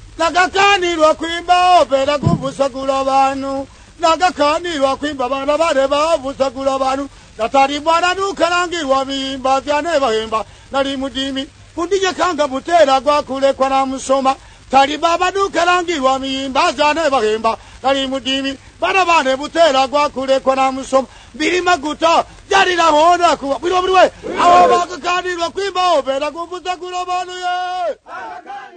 nagakanirwa kwimba opera kuvusagula abantu nagakanirwa kwimba bana bareba vusagula abantu natari bwana nukarangirwa bimba byane bahemba nari mudimi kundije kanga butera gwa kule kwa namusoma tari baba nukarangirwa bimba byane bahemba nari mudimi bana bane butera gwa kule kwa namusoma birima guta jari na hona kuwa buri we aho bagakanirwa kwimba opera kuvusagula abantu ye